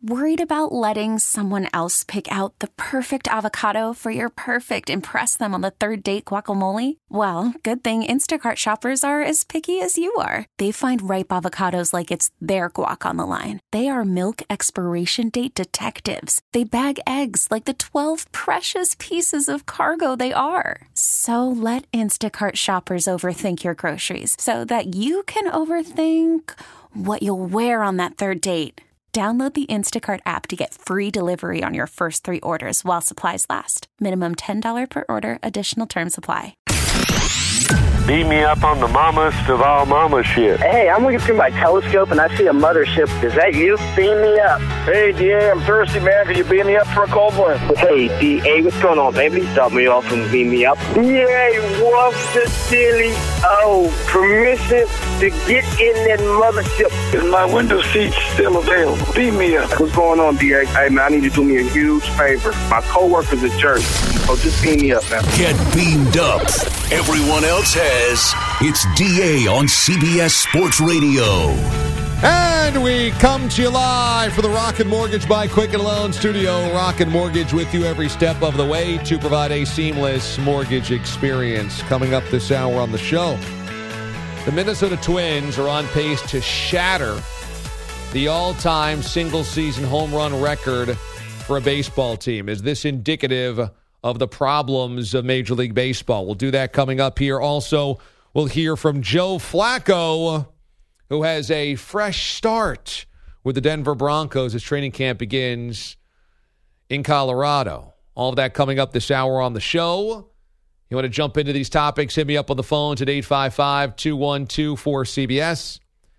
Worried about letting someone else pick out the perfect avocado for your perfect impress them on the third date guacamole? Well, good thing Instacart shoppers are as picky as you are. They find ripe avocados like it's their guac on the line. They are milk expiration date detectives. They bag eggs like the 12 precious pieces of cargo they are. So let Instacart shoppers overthink your groceries so that you can overthink what you'll wear on that third date. Download the Instacart app to get free delivery on your first 3 orders while supplies last. Minimum $10 per order. Additional terms apply. Beat me up on the mammast of all mama shit. Hey, I'm looking through my telescope and I see a mothership. Is that you? Beam me up. Hey, DA, I'm thirsty, man. Can you beam me up for a cold one? Hey, DA, what's going on, baby? Stop me off and beam me up. Yay, what's the silly? Oh, permission to get in that mothership. Is my window seat still available? Beat me up. What's going on, DA? Hey, man, I need you to do me a huge favor. My coworker's a jerk, so just beam me up, man. Get beamed up. Everyone else has. It's DA on CBS Sports Radio. And we come to you live for the Rocket Mortgage by Quicken Loan Studio. Rocket Mortgage with you every step of the way to provide a seamless mortgage experience. Coming up this hour on the show, the Minnesota Twins are on pace to shatter the all-time single-season home run record for a baseball team. Is this indicative of the problems of Major League Baseball? We'll do that coming up here. Also, we'll hear from Joe Flacco, who has a fresh start with the Denver Broncos as training camp begins in Colorado. All of that coming up this hour on the show. You want to jump into these topics, hit me up on the phones at 855-212-4CBS,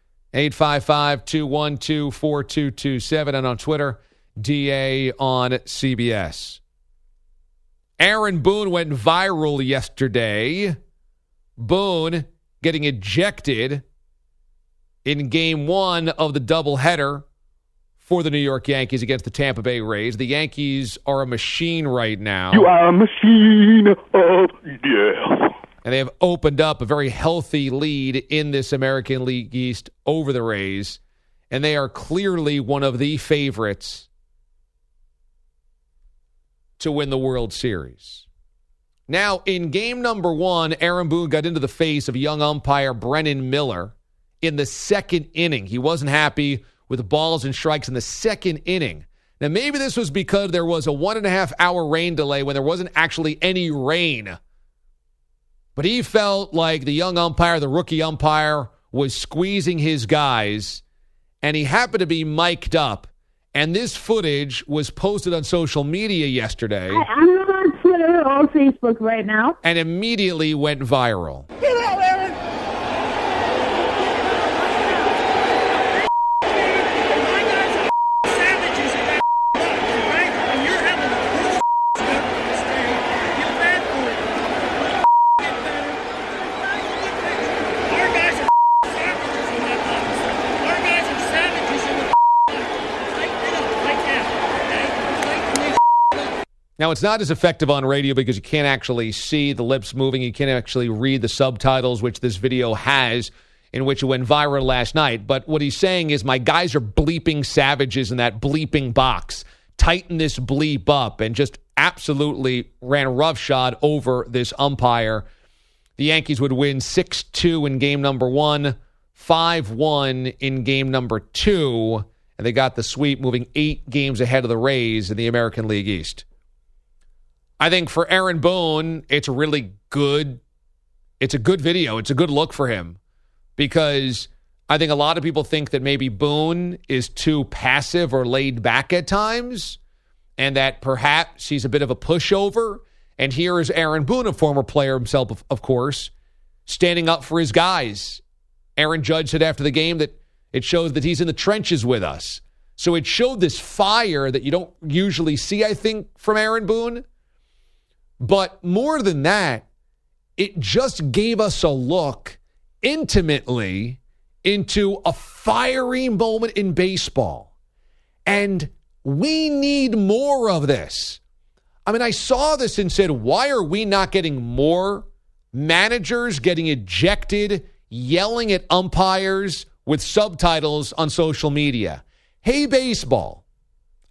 855-212-4227, and on Twitter, DA on CBS. Aaron Boone went viral yesterday. Boone getting ejected in Game 1 of the doubleheader for the New York Yankees against the Tampa Bay Rays. The Yankees are a machine right now. You are a machine of death. And they have opened up a very healthy lead in this American League East over the Rays. And they are clearly one of the favorites to win the World Series. Now, in game number 1, Aaron Boone got into the face of young umpire Brennan Miller in the second inning. He wasn't happy with balls and strikes in the second inning. Now, maybe this was because there was a 1.5-hour rain delay when there wasn't actually any rain. But he felt like the young umpire, the rookie umpire, was squeezing his guys, and he happened to be mic'd up. And this footage was posted on social media yesterday. I'm on Twitter or Facebook right now. And immediately went viral. Get out, Aaron! My guys are savages in that right? And you're having a cool stuff on this thing. I feel bad for it. Get better. Our guys are savages in that box. Our guys are savages in the Now, it's not as effective on radio because you can't actually see the lips moving. You can't actually read the subtitles, which this video has, in which it went viral last night. But what he's saying is, my guys are bleeping savages in that bleeping box. Tighten this bleep up, and just absolutely ran roughshod over this umpire. The Yankees would win 6-2 in game number 1, 5-1 in game number 2, and they got the sweep, moving 8 games ahead of the Rays in the American League East. I think for Aaron Boone, it's really good. It's a good video. It's a good look for him because I think a lot of people think that maybe Boone is too passive or laid back at times and that perhaps he's a bit of a pushover. And here is Aaron Boone, a former player himself, of course, standing up for his guys. Aaron Judge said after the game that it shows that he's in the trenches with us. So it showed this fire that you don't usually see, I think, from Aaron Boone. But more than that, it just gave us a look intimately into a fiery moment in baseball. And we need more of this. I mean, I saw this and said, why are we not getting more managers getting ejected, yelling at umpires with subtitles on social media? Hey, baseball,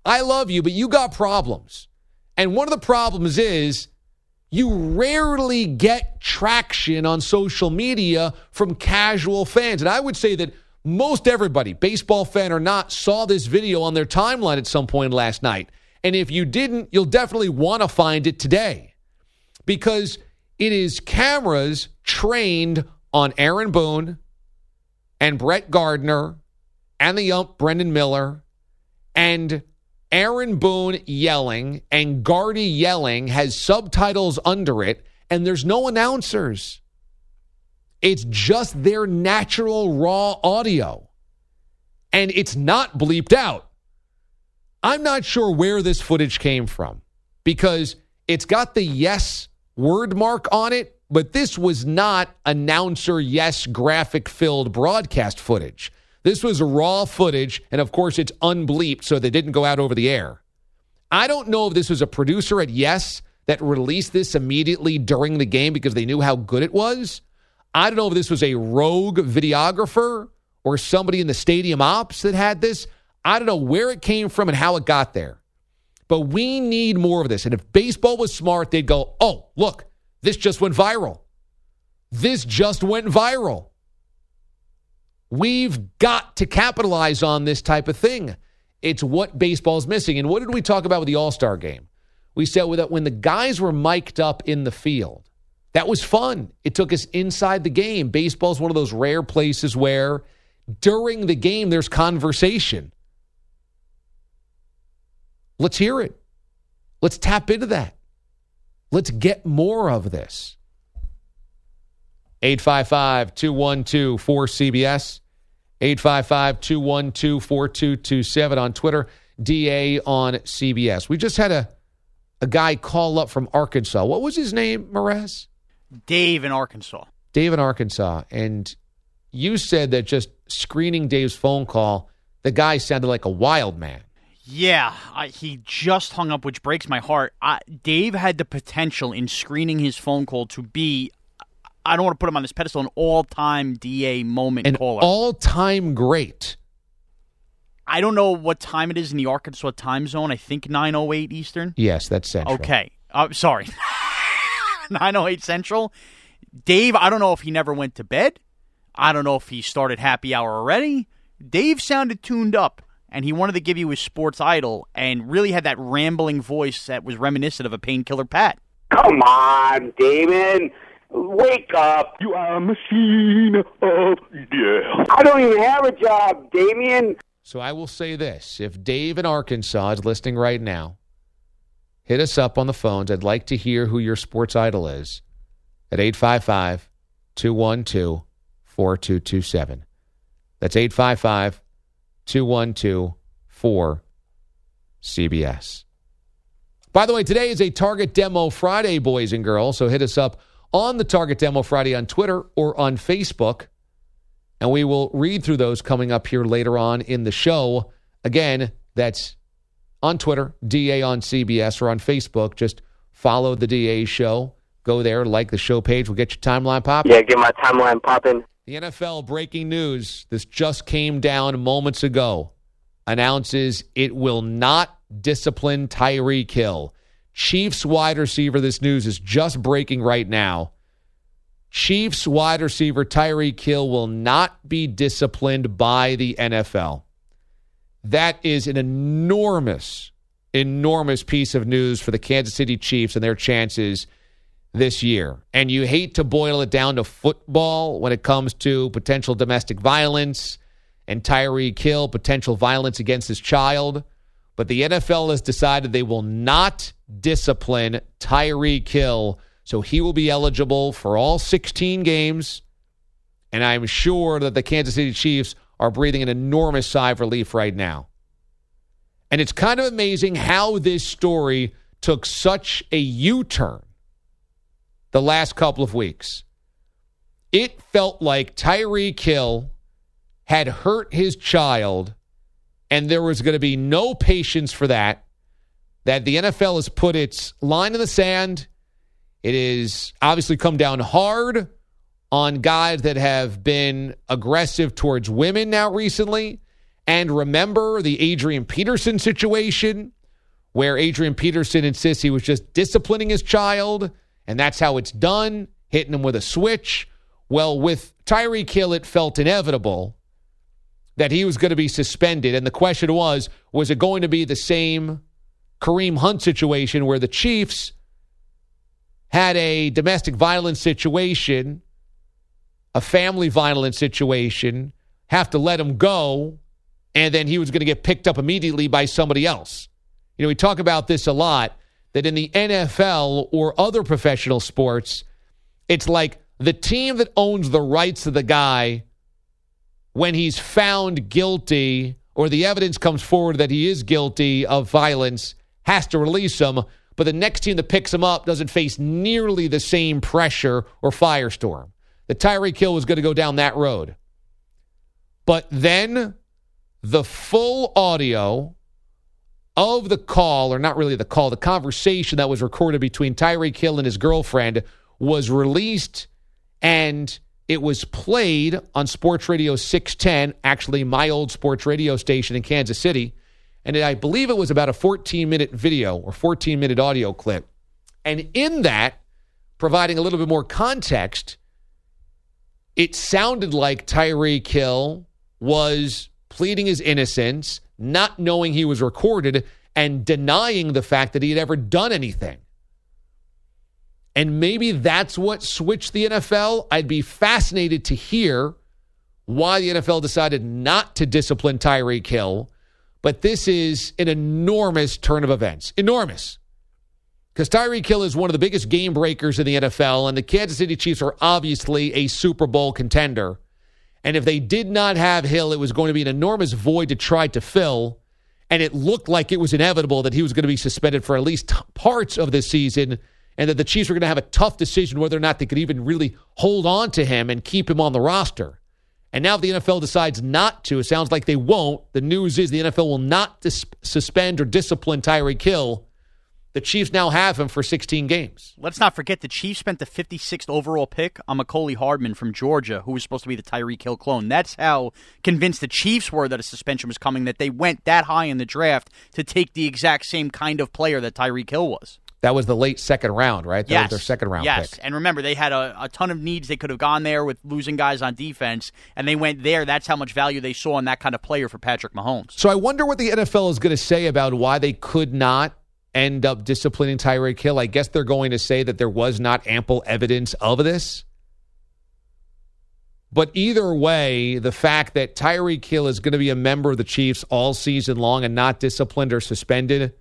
I love you, but you got problems. And one of the problems is you rarely get traction on social media from casual fans. And I would say that most everybody, baseball fan or not, saw this video on their timeline at some point last night. And if you didn't, you'll definitely want to find it today. Because it is cameras trained on Aaron Boone and Brett Gardner and the ump Brendan Miller, and Aaron Boone yelling and Gardy yelling has subtitles under it, and there's no announcers. It's just their natural raw audio, and it's not bleeped out. I'm not sure where this footage came from because it's got the yes word mark on it, but this was not announcer yes graphic-filled broadcast footage. This was raw footage, and of course it's unbleeped, so they didn't go out over the air. I don't know if this was a producer at Yes that released this immediately during the game because they knew how good it was. I don't know if this was a rogue videographer or somebody in the stadium ops that had this. I don't know where it came from and how it got there. But we need more of this. And if baseball was smart, they'd go, oh, look, this just went viral. This just went viral. We've got to capitalize on this type of thing. It's what baseball's missing. And what did we talk about with the All-Star game? We said that when the guys were mic'd up in the field, that was fun. It took us inside the game. Baseball's one of those rare places where during the game there's conversation. Let's hear it. Let's tap into that. Let's get more of this. 855-212-4CBS. 855-212-4227 on Twitter. DA on CBS. We just had a guy call up from Arkansas. What was his name, Mraz? Dave in Arkansas. Dave in Arkansas. And you said that just screening Dave's phone call, the guy sounded like a wild man. Yeah, he just hung up, which breaks my heart. Dave had the potential in screening his phone call to be, I don't want to put him on this pedestal, an all-time DA moment caller. An all-time great. I don't know what time it is in the Arkansas time zone. I think 9:08 Eastern. Yes, that's Central. Okay. Sorry. 9:08 Central. Dave, I don't know if he never went to bed. I don't know if he started happy hour already. Dave sounded tuned up, and he wanted to give you his sports idol and really had that rambling voice that was reminiscent of a Painkiller Pat. Come on, Damon. Wake up. You are a machine of death. I don't even have a job, Damien. So I will say this. If Dave in Arkansas is listening right now, hit us up on the phones. I'd like to hear who your sports idol is at 855-212-4227. That's 855-212-4CBS. By the way, today is a Target Demo Friday, boys and girls, so hit us up on the Target Demo Friday on Twitter or on Facebook, and we will read through those coming up here later on in the show. Again, that's on Twitter, DA on CBS, or on Facebook. Just follow the DA show. Go there, like the show page. We'll get your timeline popping. Yeah, get my timeline popping. The NFL breaking news. This just came down moments ago. Announces it will not discipline Tyreek Hill. Chiefs wide receiver, this news is just breaking right now. Chiefs wide receiver Tyreek Hill will not be disciplined by the NFL. That is an enormous, enormous piece of news for the Kansas City Chiefs and their chances this year. And you hate to boil it down to football when it comes to potential domestic violence and Tyreek Hill, potential violence against his child. But the NFL has decided they will not discipline Tyreek Hill, so he will be eligible for all 16 games. And I'm sure that the Kansas City Chiefs are breathing an enormous sigh of relief right now. And it's kind of amazing how this story took such a U-turn the last couple of weeks. It felt like Tyreek Hill had hurt his child, and there was going to be no patience for that, that the NFL has put its line in the sand. It is obviously come down hard on guys that have been aggressive towards women now recently, And remember the Adrian Peterson situation where Adrian Peterson insists he was just disciplining his child, and that's how it's done, hitting him with a switch. Well, with Tyreek Hill, it felt inevitable that he was going to be suspended. And the question was it going to be the same Kareem Hunt situation where the Chiefs had a domestic violence situation, a family violence situation, have to let him go, and then he was going to get picked up immediately by somebody else? You know, we talk about this a lot, that in the NFL or other professional sports, it's like the team that owns the rights to the guy, when he's found guilty or the evidence comes forward that he is guilty of violence, has to release him, but the next team that picks him up doesn't face nearly the same pressure or firestorm. The Tyreek Hill was going to go down that road. But then the full audio of the call, or not really the call, the conversation that was recorded between Tyreek Hill and his girlfriend was released, and it was played on Sports Radio 610, actually my old sports radio station in Kansas City. And I believe it was about a 14-minute video or 14-minute audio clip. And in that, providing a little bit more context, it sounded like Tyreek Hill was pleading his innocence, not knowing he was recorded, and denying the fact that he had ever done anything. And maybe that's what switched the NFL. I'd be fascinated to hear why the NFL decided not to discipline Tyreek Hill. But this is an enormous turn of events. Enormous. Because Tyreek Hill is one of the biggest game breakers in the NFL, and the Kansas City Chiefs are obviously a Super Bowl contender. And if they did not have Hill, it was going to be an enormous void to try to fill. And it looked like it was inevitable that he was going to be suspended for at least parts of this season, and that the Chiefs were going to have a tough decision whether or not they could even really hold on to him and keep him on the roster. And now if the NFL decides not to, it sounds like they won't. The news is the NFL will not suspend or discipline Tyreek Hill. The Chiefs now have him for 16 games. Let's not forget the Chiefs spent the 56th overall pick on Mecole Hardman from Georgia, who was supposed to be the Tyreek Hill clone. That's how convinced the Chiefs were that a suspension was coming, that they went that high in the draft to take the exact same kind of player that Tyreek Hill was. That was the late second round, right? That was their second round pick. Yes, and remember, they had a ton of needs. They could have gone there with losing guys on defense, and they went there. That's how much value they saw in that kind of player for Patrick Mahomes. So I wonder what the NFL is going to say about why they could not end up disciplining Tyreek Hill. I guess they're going to say that there was not ample evidence of this. But either way, the fact that Tyreek Hill is going to be a member of the Chiefs all season long and not disciplined or suspended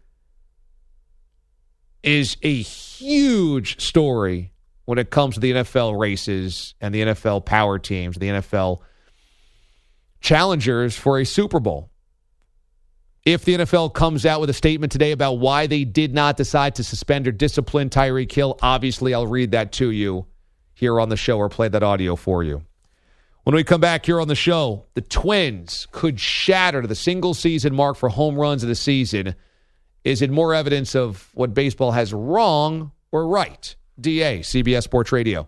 is a huge story when it comes to the NFL races and the NFL power teams, the NFL challengers for a Super Bowl. If the NFL comes out with a statement today about why they did not decide to suspend or discipline Tyreek Hill, obviously I'll read that to you here on the show or play that audio for you. When we come back here on the show, the Twins could shatter the single-season mark for home runs of the season. Is it more evidence of what baseball has wrong or right? DA, CBS Sports Radio.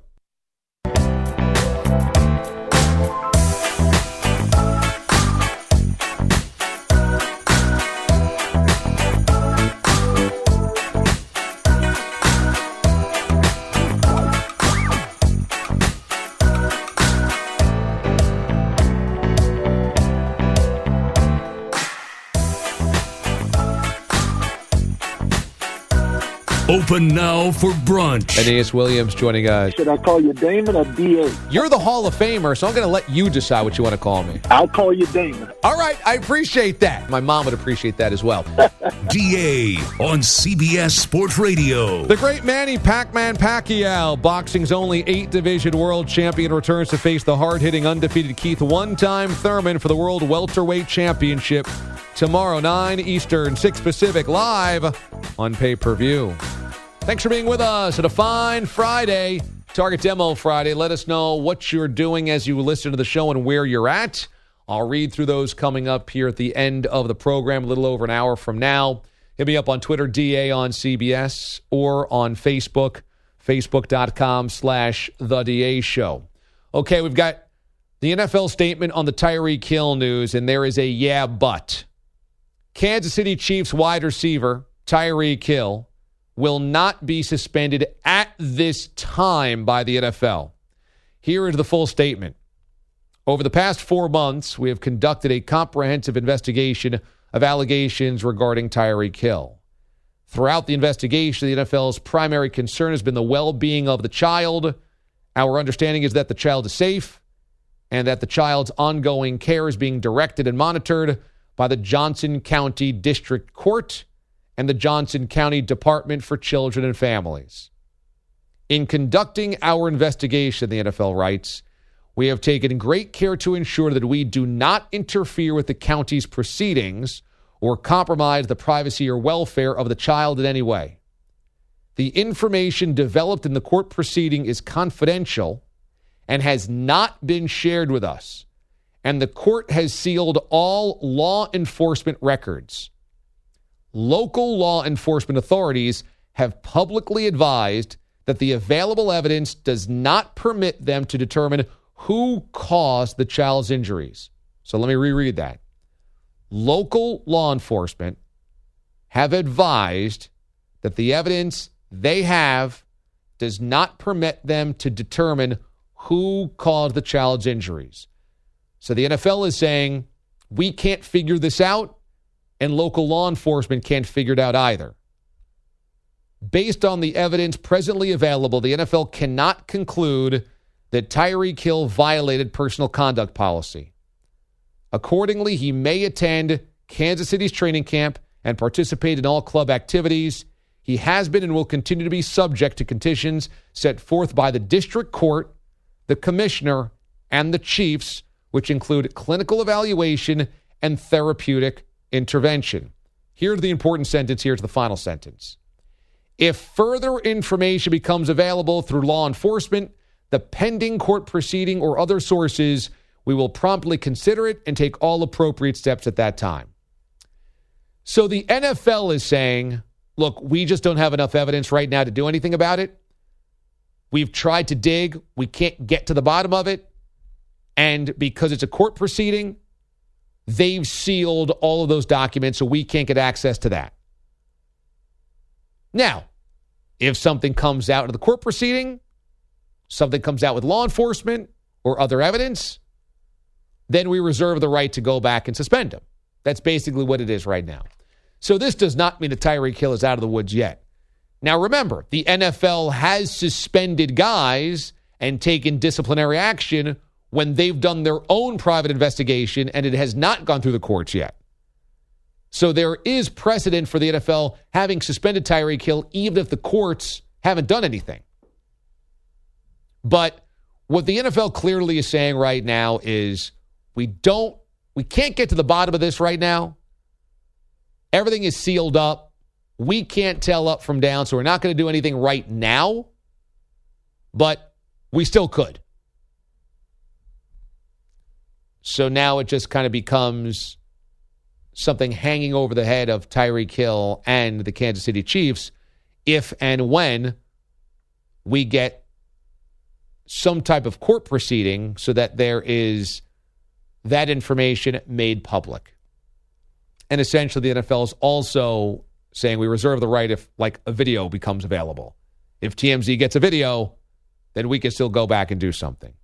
Open now for brunch. Aeneas Williams joining us. Should I call you Damon or DA? You're the Hall of Famer, so I'm going to let you decide what you want to call me. I'll call you Damon. All right, I appreciate that. My mom would appreciate that as well. DA on CBS Sports Radio. The great Manny Pac-Man Pacquiao, boxing's only 8-division world champion, returns to face the hard-hitting, undefeated Keith One-Time Thurman for the World Welterweight Championship tomorrow, 9 Eastern, 6 Pacific, live on pay-per-view. Thanks for being with us on a fine Friday, Target Demo Friday. Let us know what you're doing as you listen to the show and where you're at. I'll read through those coming up here at the end of the program, a little over an hour from now. Hit me up on Twitter, DA on CBS, or on Facebook, facebook.com/The DA Show. Okay, we've got The NFL statement on the Tyreek Hill news, and there is a yeah, but. Kansas City Chiefs wide receiver Tyreek Hill will not be suspended at this time by the NFL. Here is the full statement. Over the past 4 months, we have conducted a comprehensive investigation of allegations regarding Tyreek Hill. Throughout the investigation, the NFL's primary concern has been the well-being of the child. Our understanding is that the child is safe and that the child's ongoing care is being directed and monitored by the Johnson County District Court and the Johnson County Department for Children and Families. In conducting our investigation, the NFL writes, we have taken great care to ensure that we do not interfere with the county's proceedings or compromise the privacy or welfare of the child in any way. The information developed in the court proceeding is confidential and has not been shared with us, and the court has sealed all law enforcement records. Local law enforcement authorities have publicly advised that the available evidence does not permit them to determine who caused the child's injuries. So let me reread that. Local law enforcement have advised that the evidence they have does not permit them to determine who caused the child's injuries. So the NFL is saying, we can't figure this out, and local law enforcement can't figure it out either. Based on the evidence presently available, the NFL cannot conclude that Tyreek Hill violated personal conduct policy. Accordingly, he may attend Kansas City's training camp and participate in all club activities. He has been and will continue to be subject to conditions set forth by the district court, the commissioner, and the Chiefs, which include clinical evaluation and therapeutic intervention. Here's the important sentence. Here's the final sentence. If further information becomes available through law enforcement, the pending court proceeding, or other sources, we will promptly consider it and take all appropriate steps at that time. So the NFL is saying, look, we just don't have enough evidence right now to do anything about it. We've tried to dig. We can't get to the bottom of it. And because it's a court proceeding, they've sealed all of those documents, so we can't get access to that. Now, if something comes out of the court proceeding, something comes out with law enforcement or other evidence, then we reserve the right to go back and suspend him. That's basically what it is right now. So this does not mean that Tyreek Hill is out of the woods yet. Now remember, the NFL has suspended guys and taken disciplinary action when they've done their own private investigation and it has not gone through the courts yet. So there is precedent for the NFL having suspended Tyreek Hill even if the courts haven't done anything. But what the NFL clearly is saying right now is we can't get to the bottom of this right now. Everything is sealed up. We can't tell up from down, so we're not going to do anything right now, but we still could. So now it just kind of becomes something hanging over the head of Tyreek Hill and the Kansas City Chiefs if and when we get some type of court proceeding so that there is that information made public. And essentially the NFL is also saying we reserve the right if like a video becomes available. If TMZ gets a video, then we can still go back and do something.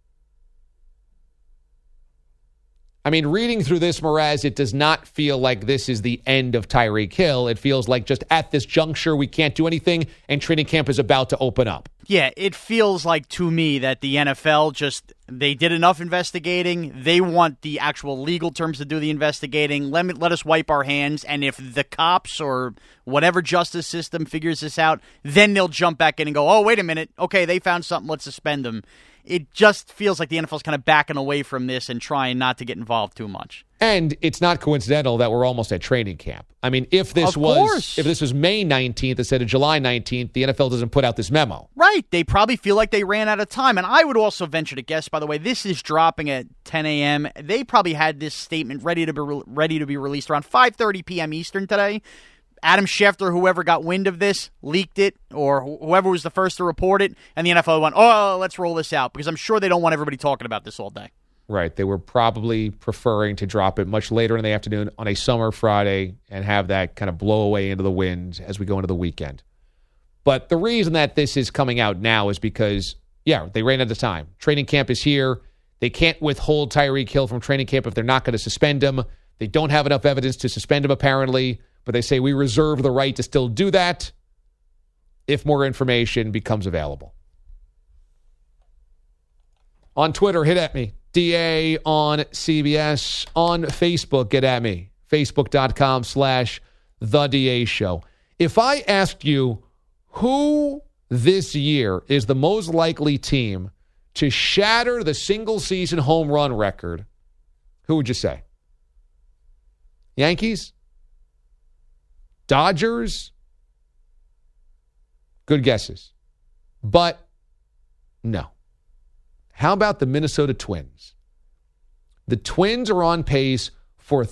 I mean, reading through this, Mraz, it does not feel like this is the end of Tyreek Hill. It feels like just at this juncture, we can't do anything, and training camp is about to open up. Yeah, it feels like to me that the NFL they did enough investigating. They want the actual legal terms to do the investigating. Let us wipe our hands, and if the cops or whatever justice system figures this out, then they'll jump back in and go, oh, wait a minute. Okay, they found something. Let's suspend them. It just feels like the NFL's kind of backing away from this and trying not to get involved too much. And it's not coincidental that we're almost at training camp. I mean, if this was May 19th instead of July 19th, the NFL doesn't put out this memo. Right. They probably feel like they ran out of time. And I would also venture to guess, by the way, this is dropping at 10 a.m. They probably had this statement ready to be released around 5:30 p.m. Eastern today. Adam Schefter, whoever got wind of this, leaked it, or whoever was the first to report it, and the NFL went, oh, let's roll this out, because I'm sure they don't want everybody talking about this all day. Right. They were probably preferring to drop it much later in the afternoon on a summer Friday and have that kind of blow away into the wind as we go into the weekend. But the reason that this is coming out now is because, they ran out of time. Training camp is here. They can't withhold Tyreek Hill from training camp if they're not going to suspend him. They don't have enough evidence to suspend him, apparently. But they say we reserve the right to still do that if more information becomes available. On Twitter, hit at me. DA on CBS. On Facebook, get at me. Facebook.com/The DA Show. If I asked you who this year is the most likely team to shatter the single-season home run record, who would you say? Yankees? Dodgers? Good guesses. But no. How about the Minnesota Twins? The Twins are on pace for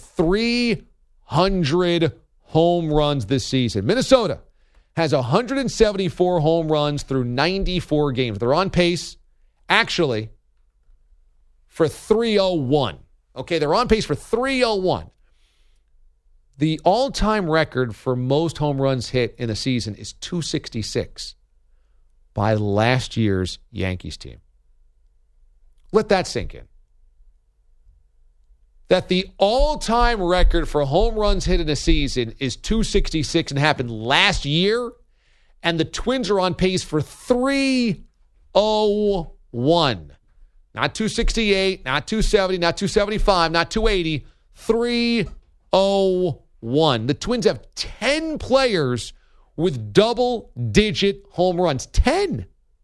300 home runs this season. Minnesota has 174 home runs through 94 games. They're on pace, actually, for 301. Okay, they're on pace for 301. The all-time record for most home runs hit in a season is 266 by last year's Yankees team. Let that sink in. That the all-time record for home runs hit in a season is 266 and happened last year, and the Twins are on pace for 301. Not 268, not 270, not 275, not 280, 301. The Twins have 10 players with double-digit home runs. 10.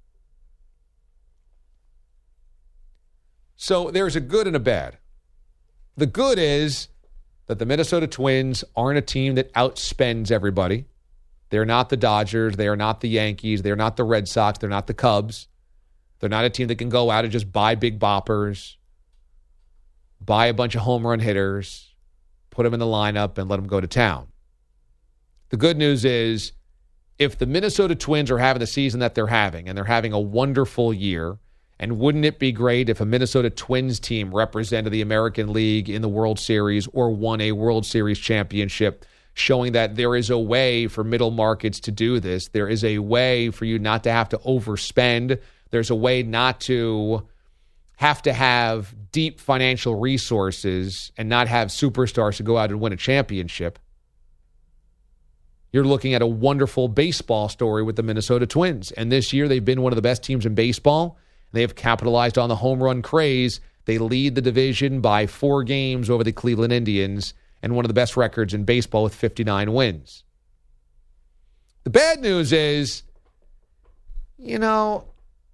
So there's a good and a bad. The good is that the Minnesota Twins aren't a team that outspends everybody. They're not the Dodgers. They are not the Yankees. They're not the Red Sox. They're not the Cubs. They're not a team that can go out and just buy big boppers, buy a bunch of home run hitters, put them in the lineup, and let them go to town. The good news is if the Minnesota Twins are having the season that they're having, and they're having a wonderful year, and wouldn't it be great if a Minnesota Twins team represented the American League in the World Series or won a World Series championship, showing that there is a way for middle markets to do this. There is a way for you not to have to overspend. There's a way not to have deep financial resources and not have superstars to go out and win a championship. You're looking at a wonderful baseball story with the Minnesota Twins. And this year they've been one of the best teams in baseball. They have capitalized on the home run craze. They lead the division by 4 games over the Cleveland Indians and one of the best records in baseball with 59 wins. The bad news is, the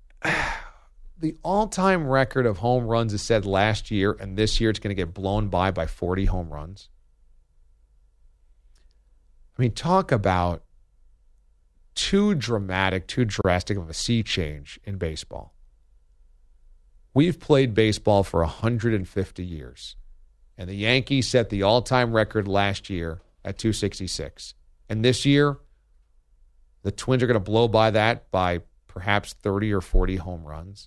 all-time record of home runs is set last year, and this year it's going to get blown by 40 home runs. I mean, talk about too drastic of a sea change in baseball. We've played baseball for 150 years, and the Yankees set the all-time record last year at 266. And this year, the Twins are going to blow by that by perhaps 30 or 40 home runs.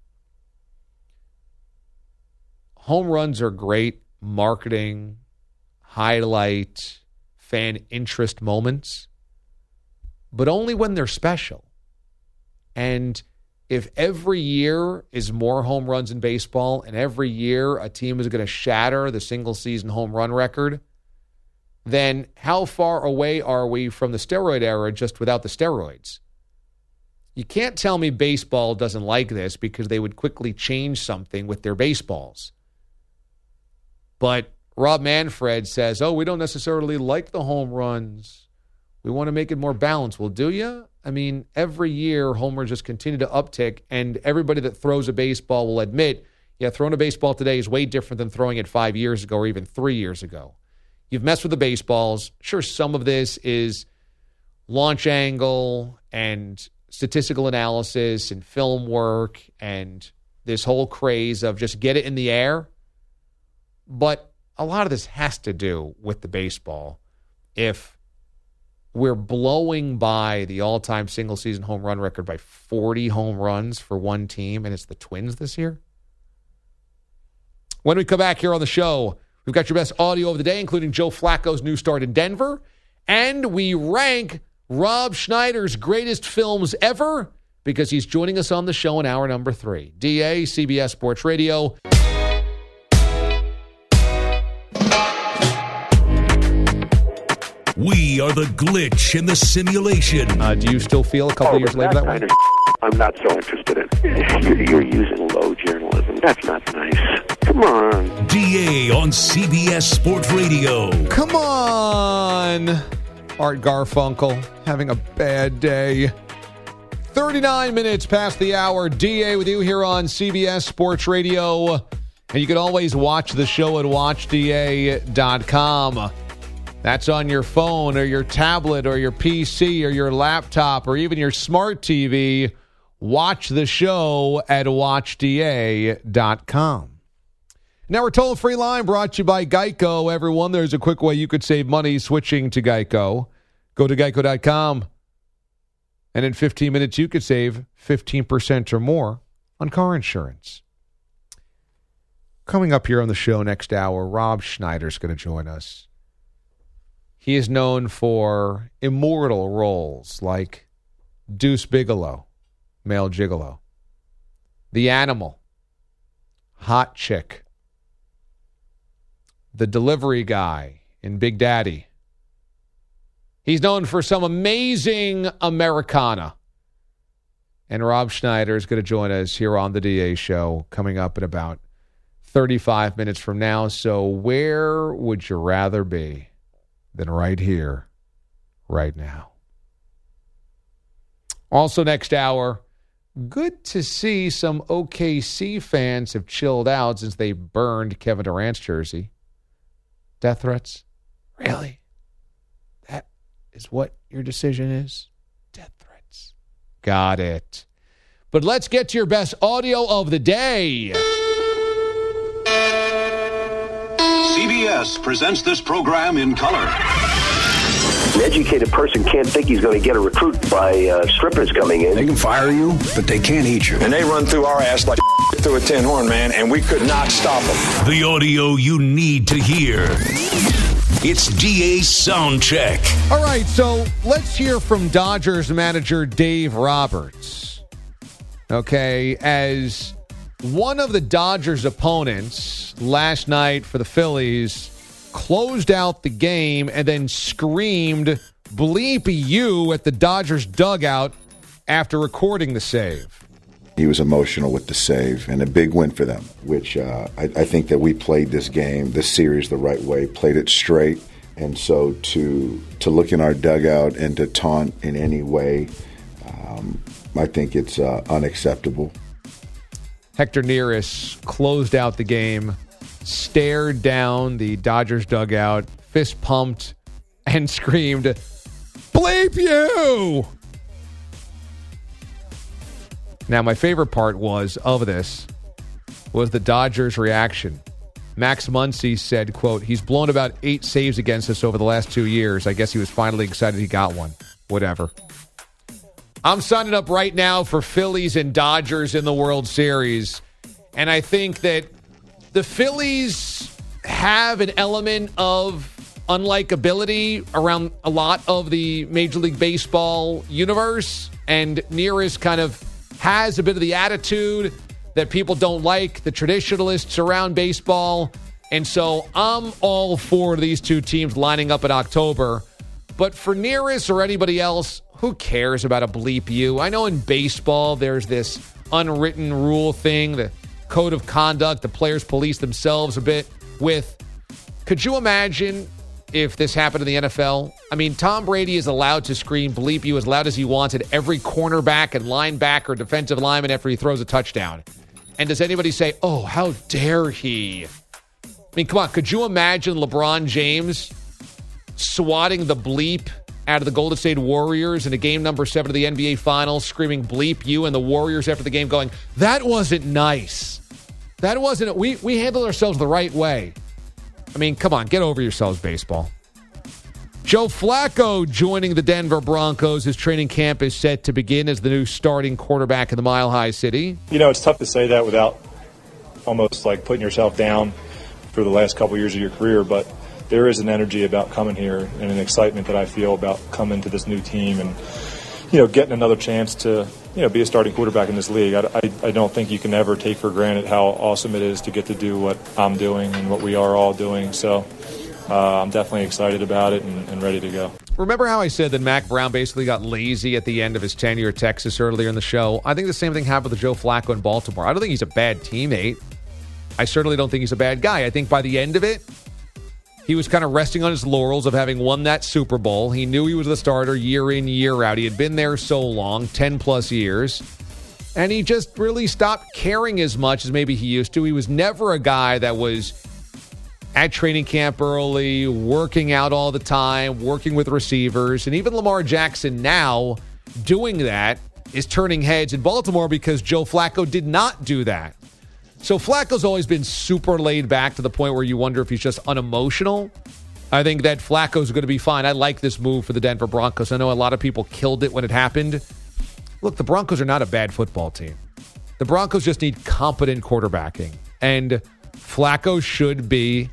Home runs are great marketing, highlight, fan interest moments, but only when they're special. And if every year is more home runs in baseball and every year a team is going to shatter the single-season home run record, then how far away are we from the steroid era just without the steroids? You can't tell me baseball doesn't like this because they would quickly change something with their baseballs. But Rob Manfred says, we don't necessarily like the home runs. We want to make it more balanced. Well, do you? I mean, every year homers just continue to uptick, and everybody that throws a baseball will admit, throwing a baseball today is way different than throwing it 5 years ago or even 3 years ago. You've messed with the baseballs. Sure, some of this is launch angle and statistical analysis and film work and this whole craze of just get it in the air. But a lot of this has to do with the baseball. If we're blowing by the all-time single-season home run record by 40 home runs for one team, and it's the Twins this year, When we come back here on the show, we've got your best audio of the day, including Joe Flacco's new start in Denver. And we rank Rob Schneider's greatest films ever because he's joining us on the show in hour number 3. DA, CBS Sports Radio. We are the glitch in the simulation. Do you still feel a couple of years later that way? I'm not so interested in. You're using low journalism. That's not nice. Come on. DA on CBS Sports Radio. Come on. Art Garfunkel having a bad day. 39 minutes past the hour. DA with you here on CBS Sports Radio. And you can always watch the show at watchda.com. That's on your phone or your tablet or your PC or your laptop or even your smart TV. Watch the show at watchda.com. Now, our toll-free line brought to you by Geico. Everyone, there's a quick way you could save money switching to Geico. Go to geico.com. And in 15 minutes, you could save 15% or more on car insurance. Coming up here on the show next hour, Rob Schneider's going to join us. He is known for immortal roles like Deuce Bigalow, Male Gigolo, The Animal, Hot Chick, the delivery guy in Big Daddy. He's known for some amazing Americana. And Rob Schneider is going to join us here on the DA Show coming up in about 35 minutes from now. So where would you rather be than right here, right now? Also next hour, good to see some OKC fans have chilled out since they burned Kevin Durant's jersey. Death threats? Really? That is what your decision is? Death threats. Got it. But let's get to your best audio of the day. CBS presents this program in color. An educated person can't think he's going to get a recruit by strippers coming in. They can fire you, but they can't eat you. And they run through our ass like through a tin horn, man, and we could not stop them. The audio you need to hear. It's DA Soundcheck. All right, so let's hear from Dodgers manager Dave Roberts. Okay, as one of the Dodgers' opponents last night for the Phillies closed out the game and then screamed, "Bleep you," at the Dodgers dugout after recording the save. He was emotional with the save and a big win for them, which I think that we played this game, this series the right way, played it straight. And so to look in our dugout and to taunt in any way, I think it's unacceptable. Hector Neris closed out the game, stared down the Dodgers dugout, fist pumped, and screamed, "Bleep you!" Now, my favorite part was the Dodgers' reaction. Max Muncy said, quote, "He's blown about 8 saves against us over the last 2 years. I guess he was finally excited he got one." Whatever. I'm signing up right now for Phillies and Dodgers in the World Series. And I think that the Phillies have an element of unlikability around a lot of the Major League Baseball universe. And Neris kind of has a bit of the attitude that people don't like, the traditionalists around baseball. And so I'm all for these two teams lining up in October. But for Neris or anybody else, who cares about a bleep you? I know in baseball there's this unwritten rule thing, the code of conduct the players police themselves a bit with. Could you imagine if this happened in the NFL? I mean, Tom Brady is allowed to scream bleep you as loud as he wants at every cornerback and linebacker, defensive lineman after he throws a touchdown. And does anybody say, "Oh, how dare he"? I mean, come on, could you imagine LeBron James swatting the bleep out of the Golden State Warriors in a game number 7 of the NBA Finals, screaming bleep you, and the Warriors after the game going, "That wasn't nice. That wasn't, we handled ourselves the right way." I mean, come on, get over yourselves, baseball. Joe Flacco joining the Denver Broncos. His training camp is set to begin as the new starting quarterback in the Mile High City. You know, it's tough to say that without almost like putting yourself down for the last couple years of your career, but there is an energy about coming here and an excitement that I feel about coming to this new team and, getting another chance to, be a starting quarterback in this league. I don't think you can ever take for granted how awesome it is to get to do what I'm doing and what we are all doing. So I'm definitely excited about it and ready to go. Remember how I said that Mac Brown basically got lazy at the end of his tenure at Texas earlier in the show? I think the same thing happened with Joe Flacco in Baltimore. I don't think he's a bad teammate. I certainly don't think he's a bad guy. I think by the end of it, he was kind of resting on his laurels of having won that Super Bowl. He knew he was the starter year in, year out. He had been there so long, 10-plus years. And he just really stopped caring as much as maybe he used to. He was never a guy that was at training camp early, working out all the time, working with receivers. And even Lamar Jackson now doing that is turning heads in Baltimore because Joe Flacco did not do that. So Flacco's always been super laid back to the point where you wonder if he's just unemotional. I think that Flacco's going to be fine. I like this move for the Denver Broncos. I know a lot of people killed it when it happened. Look, the Broncos are not a bad football team. The Broncos just need competent quarterbacking. And Flacco should be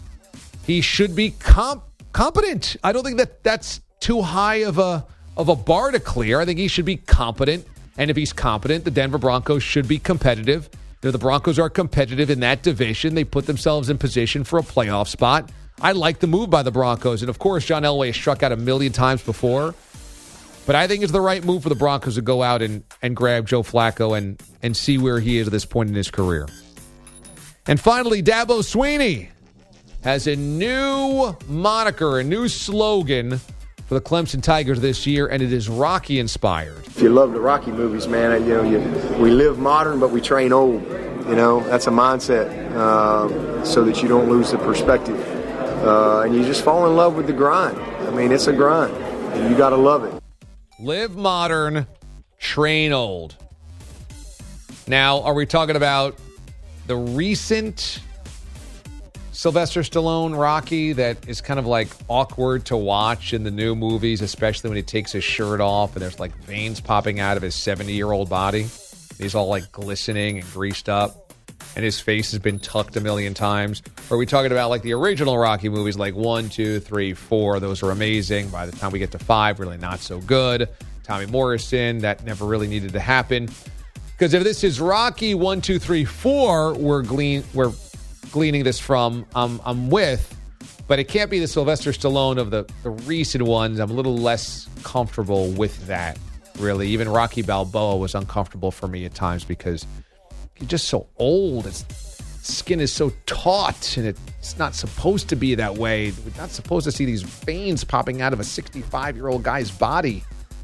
competent. I don't think that's too high of a bar to clear. I think he should be competent. And if he's competent, the Denver Broncos should be competitive. The Broncos are competitive in that division. They put themselves in position for a playoff spot. I like the move by the Broncos. And, of course, John Elway has struck out a million times before. But I think it's the right move for the Broncos to go out and grab Joe Flacco and see where he is at this point in his career. And finally, Dabo Swinney has a new moniker, a new slogan for the Clemson Tigers this year, and it is Rocky-inspired. If you love the Rocky movies, man, we live modern, but we train old. That's a mindset so that you don't lose the perspective. And you just fall in love with the grind. I mean, it's a grind, and you got to love it. Live modern, train old. Now, are we talking about the recent Sylvester Stallone Rocky that is kind of like awkward to watch in the new movies, especially when he takes his shirt off and there's like veins popping out of his 70-year-old body? He's all like glistening and greased up, and his face has been tucked a million times. Or are we talking about like the original Rocky movies, like 1, 2, 3, 4? Those are amazing. By the time we get to 5, really not so good. Tommy Morrison, that never really needed to happen. Because if this is Rocky 1, 2, 3, 4, we're gleaning this from, I'm with, but it can't be the Sylvester Stallone of the recent ones. I'm a little less comfortable with that, really. Even Rocky Balboa was uncomfortable for me at times because he's just so old. His skin is so taut, and it's not supposed to be that way. We're not supposed to see these veins popping out of a 65-year-old guy's body.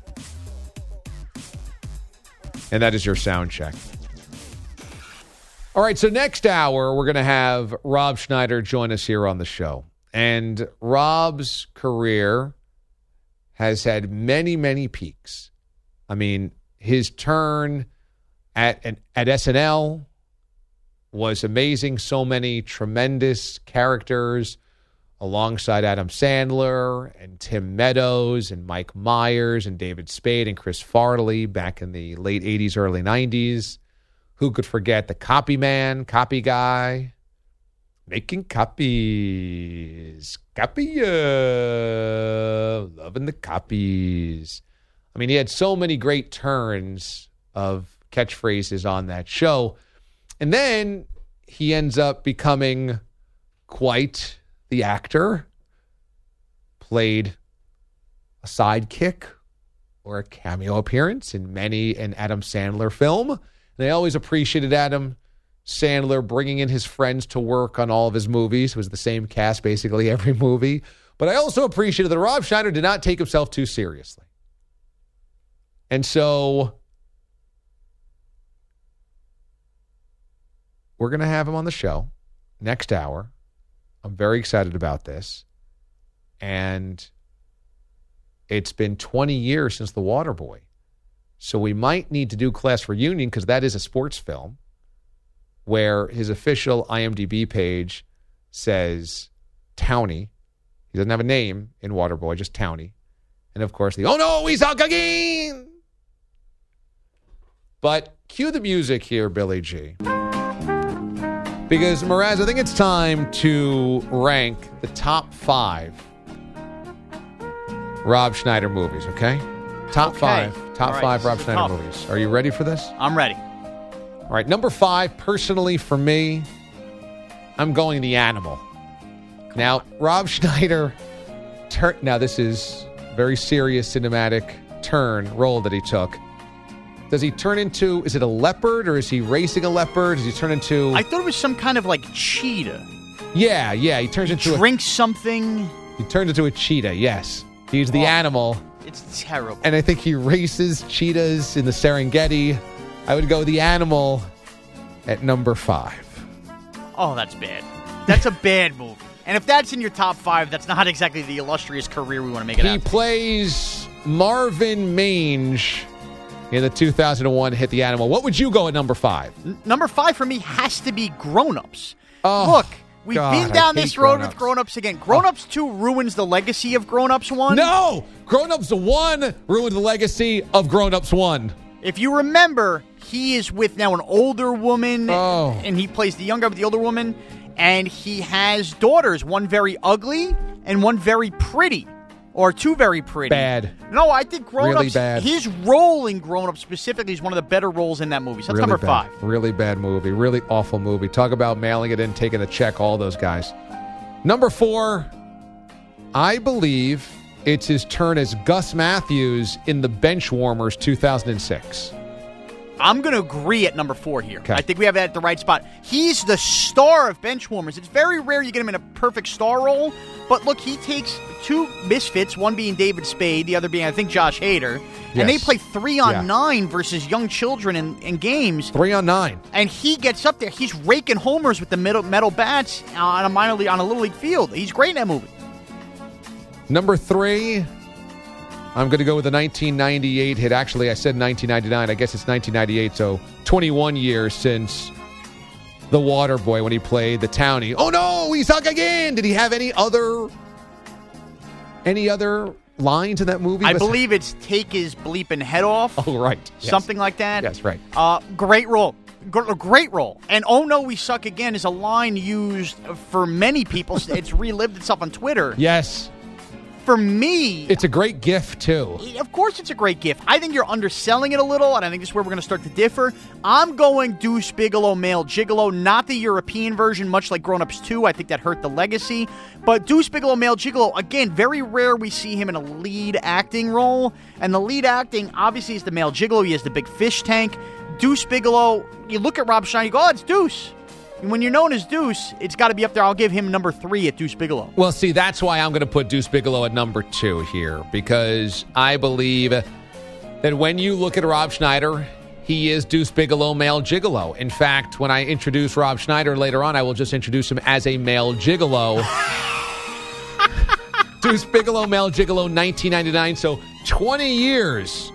And that is your sound check. All right, so next hour, we're going to have Rob Schneider join us here on the show. And Rob's career has had many, many peaks. I mean, his turn at SNL was amazing. So many tremendous characters alongside Adam Sandler and Tim Meadows and Mike Myers and David Spade and Chris Farley back in the late 80s, early 90s. Who could forget the copy man, copy guy, making copies, loving the copies. I mean, he had so many great turns of catchphrases on that show. And then he ends up becoming quite the actor, played a sidekick or a cameo appearance in many an Adam Sandler film. They always appreciated Adam Sandler bringing in his friends to work on all of his movies. It was the same cast basically every movie. But I also appreciated that Rob Schneider did not take himself too seriously. And so we're going to have him on the show next hour. I'm very excited about this. And it's been 20 years since The Waterboy. So we might need to do Class Reunion because that is a sports film where his official IMDb page says Townie. He doesn't have a name in Waterboy, just Townie. And, of course, oh, no, he's out again. But cue the music here, Billy G. Because, Mraz, I think it's time to rank the top 5 Rob Schneider movies, okay? Top 5 Rob Schneider movies. Are you ready for this? I'm ready. All right, number 5, personally for me, I'm going The Animal. Now, Rob Schneider, now this is very serious cinematic role that he took. Does he turn into, is it a leopard or is he racing a leopard? Does he turn into... I thought it was some kind of like cheetah. Yeah, he turns into drinks something. He turns into a cheetah, yes. He's the animal. It's terrible. And I think he races cheetahs in the Serengeti. I would go The Animal at number 5. Oh, that's bad. That's a bad movie. And if that's in your top 5, that's not exactly the illustrious career we want to make it out. He plays Marvin Mange in the 2001 hit The Animal. What would you go at number 5? Number 5 for me has to be Grown Ups. Oh, look, we've been down this road with Grown Ups again. Grown Ups 2 ruins the legacy of Grown Ups 1. No! Grown Ups 1 ruined the legacy of Grown Ups 1. If you remember, he is with now an older woman, and he plays the young guy with the older woman, and he has daughters, one very ugly and one very pretty. Or 2 very pretty. Bad. No, I think Grown really Ups, bad. His role in Grown Ups specifically is one of the better roles in that movie. So that's really number 5. Really bad movie. Really awful movie. Talk about mailing it in, taking a check, all those guys. Number 4, I believe it's his turn as Gus Matthews in The Benchwarmers 2006. I'm going to agree at number 4 here. Okay. I think we have that at the right spot. He's the star of Benchwarmers. It's very rare you get him in a perfect star role. But look, he takes 2 misfits, one being David Spade, the other being, I think, Josh Hader. Yes. And they play 3-on-9 versus young children in games. 3-on-9. And he gets up there. He's raking homers with the metal bats on a Little League field. He's great in that movie. Number 3, I'm going to go with the 1998 hit. Actually, I said 1999. I guess it's 1998, so 21 years since The Waterboy when he played the townie. Oh, no, he suck again. Did he have any other lines in that movie? I believe it's take his bleeping head off. Oh, right. Yes. Something like that. Yes, right. Great role. Great role. And oh, no, we suck again is a line used for many people. It's relived itself on Twitter. Yes. For me... It's a great gif, too. Of course it's a great gif. I think you're underselling it a little, and I think this is where we're going to start to differ. I'm going Deuce Bigalow, Male Gigolo, not the European version, much like Grown Ups 2. I think that hurt the legacy. But Deuce Bigalow, Male Gigolo, again, very rare we see him in a lead acting role. And the lead acting, obviously, is the Male Gigolo. He has the big fish tank. Deuce Bigalow, you look at Rob Schneider, you go, oh, it's Deuce. And when you're known as Deuce, it's got to be up there. I'll give him number 3 at Deuce Bigalow. Well, see, that's why I'm going to put Deuce Bigalow at number 2 here, because I believe that when you look at Rob Schneider, he is Deuce Bigalow, Male Gigolo. In fact, when I introduce Rob Schneider later on, I will just introduce him as a Male Gigolo. Deuce Bigalow, Male Gigolo, 1999, so 20 years.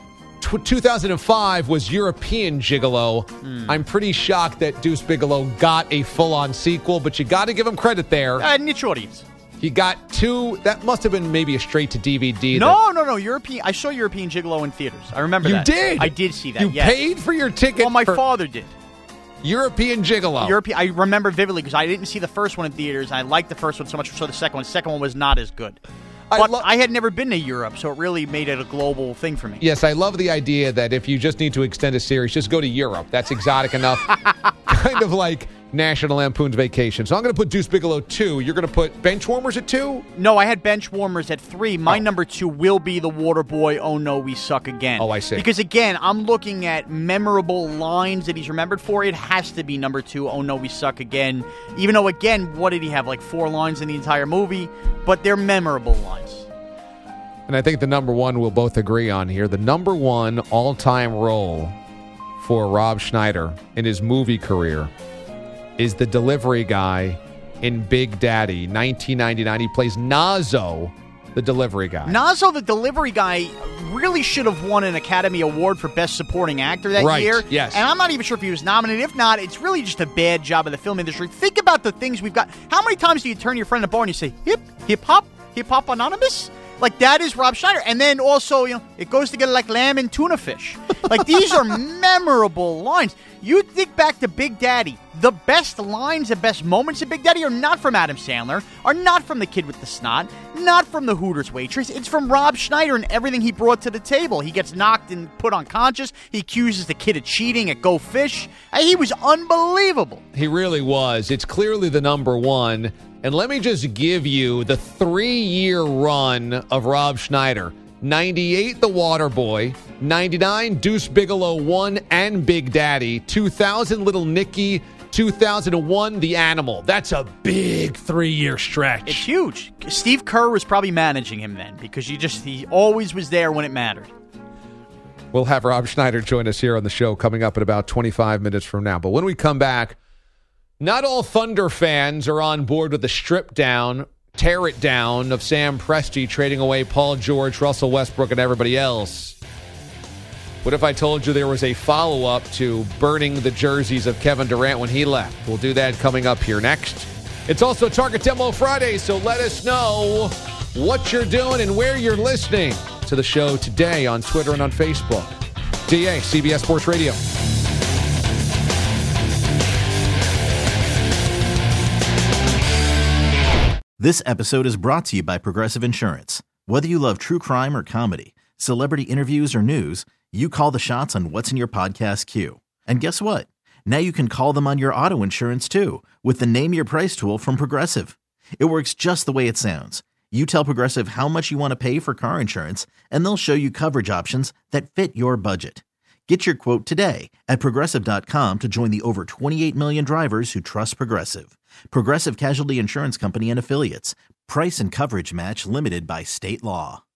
2005 was European Gigolo. I'm pretty shocked that Deuce Bigalow got a full-on sequel, but you got to give him credit there. Niche audience. He got 2. That must have been maybe a straight-to-DVD. No. European. I saw European Gigolo in theaters. I remember that. You did? I did see that, You yes. paid for your ticket? Well, my father did. European Gigolo. I remember vividly because I didn't see the first one in theaters. I liked the first one so much, so the second one. The second one was not as good. But I had never been to Europe, so it really made it a global thing for me. Yes, I love the idea that if you just need to extend a series, just go to Europe. That's exotic enough. Kind of like National Lampoon's Vacation. So I'm going to put Deuce Bigalow 2. You're going to put Benchwarmers at 2? No, I had Benchwarmers at 3. My number 2 will be The Waterboy, Oh No, We Suck Again. Oh, I see. Because again, I'm looking at memorable lines that he's remembered for. It has to be number 2, Oh No, We Suck Again. Even though, again, what did he have? Like 4 lines in the entire movie? But they're memorable lines. And I think the number 1 we'll both agree on here. The number 1 all-time role for Rob Schneider in his movie career is the delivery guy in Big Daddy, 1999. He plays Nazo, the delivery guy. Nazo, the delivery guy, really should have won an Academy Award for Best Supporting Actor that year. Yes. And I'm not even sure if he was nominated. If not, it's really just a bad job of the film industry. Think about the things we've got. How many times do you turn to your friend at the bar and you say, hip hop anonymous? Like, that is Rob Schneider. And then also, it goes together like lamb and tuna fish. Like, these are memorable lines. You think back to Big Daddy. The best lines, the best moments of Big Daddy are not from Adam Sandler, are not from the kid with the snot, not from the Hooters waitress. It's from Rob Schneider and everything he brought to the table. He gets knocked and put unconscious. He accuses the kid of cheating at Go Fish. He was unbelievable. He really was. It's clearly the number one. And let me just give you the 3-year run of Rob Schneider. 98, The Waterboy. 99, Deuce Bigalow 1 and Big Daddy. 2000, Little Nicky. 2001, The Animal. That's a big 3-year stretch. It's huge. Steve Kerr was probably managing him then because he always was there when it mattered. We'll have Rob Schneider join us here on the show coming up in about 25 minutes from now. But when we come back, not all Thunder fans are on board with the strip down, tear it down of Sam Presti trading away Paul George, Russell Westbrook, and everybody else. What if I told you there was a follow-up to burning the jerseys of Kevin Durant when he left? We'll do that coming up here next. It's also Target Demo Friday, so let us know what you're doing and where you're listening to the show today on Twitter and on Facebook. DA, CBS Sports Radio. This episode is brought to you by Progressive Insurance. Whether you love true crime or comedy, celebrity interviews or news, you call the shots on what's in your podcast queue. And guess what? Now you can call them on your auto insurance too with the Name Your Price tool from Progressive. It works just the way it sounds. You tell Progressive how much you want to pay for car insurance, and they'll show you coverage options that fit your budget. Get your quote today at Progressive.com to join the over 28 million drivers who trust Progressive. Progressive Casualty Insurance Company and Affiliates. Price and coverage match limited by state law.